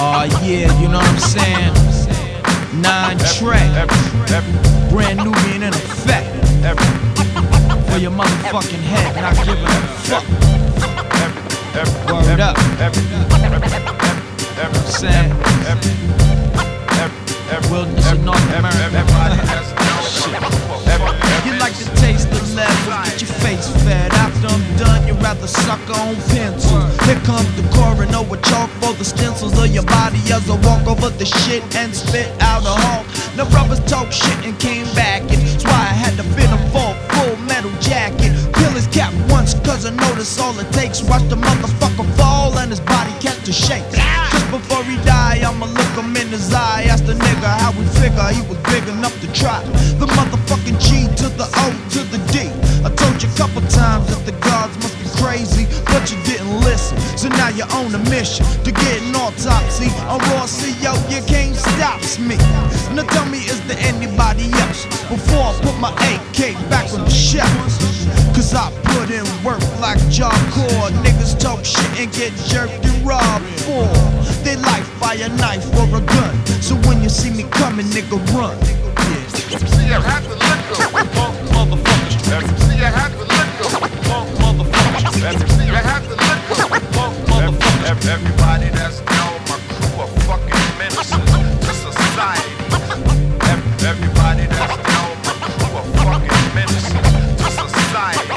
Yeah, you know what I'm saying? 9 track, brand new being in effect. For your motherfucking head, not giving a fuck. Word up. Saying wilderness of North America. You like to taste the level, get your face fed. After I'm done, you'd rather suck on pencils. Here comes the coroner with chalk for the stencils of your body as I walk over the shit and spit out a hawk. The brothers talk shit and came back, and that's why I had to fit him for a full metal jacket. Peel his cap once, cause I know that's all it takes. Watch the motherfucker fall and his body catch a shake. Just before he die, I'ma look him in his eye. Ask the nigga how we figure he was big enough to try the motherfucking G to the O to the D. I told you a couple times that the gods must be crazy, but you didn't listen. So now you're on a mission to get an autopsy on Raw CO. You can't stop me. Now tell me, is there anybody else before I put my AK back on the shelf? Cause I put in work like Job Corps. Niggas talk shit and get jerked and robbed for their life by a knife or a gun. So when you see me coming, nigga, run. See, I had to let go. Motherfuckers. See, I had to let go. Motherfuckers. See, I had to let go. Motherfuckers. Everybody that's down, my crew are fucking menaces to society. Everybody that's down, my crew are fucking menaces to society.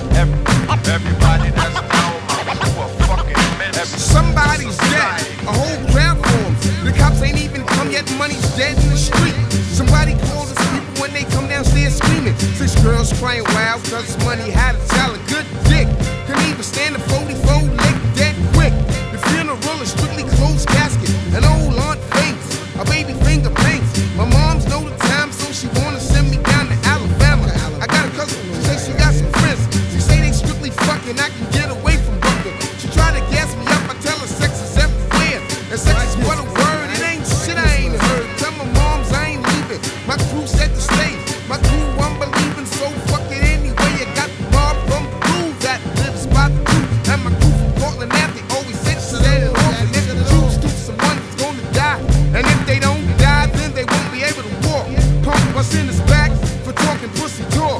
Everybody that's down, my crew are fucking menaces. Somebody's dead. A whole crowd forms. The cops ain't even come yet. Money's dead in the street. Somebody called us people when they come downstairs screaming. 6 girls crying wild cause money had a child, a good dick. Couldn't even stand a 44 leg dead quick. The funeral is strictly closed casket. An old aunt faints, a baby finger paints. My mom's know the time, so she wanna send me down to Alabama. I got a cousin, she say she got some friends. She say they strictly fucking, I can get away from Brooklyn. She try to gas me up, I tell her sex is everywhere. And sex is what a word, it ain't shit I ain't heard. Tell my moms I ain't leaving. My crew set the stage. My crew unbelieving, so fuck it anyway. I got the mob from Peru that lives by the crew. And my crew from Portland, they always said it off. And if the Jews do, someone is gonna die. And if they don't die, then they won't be able to walk. Pump us in his back for talking pussy talk.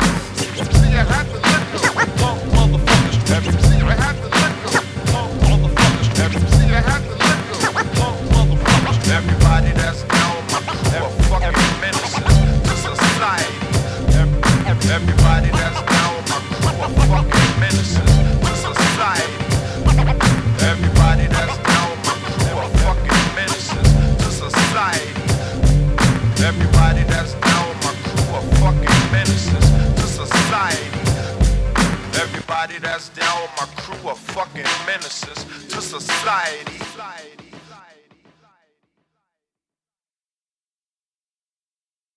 See, I had to let go. Motherfuckers. See, I had to let go. Motherfuckers. See, I had to let go. Motherfuckers. Everybody that's down, my crew are fucking menaces to society. Everybody that's down, my crew are fucking menaces to society. Everybody that's down, my crew are fucking menaces to society. Everybody that's down, my crew are fucking menaces to society. Everybody that's down, my crew are fucking menaces to society.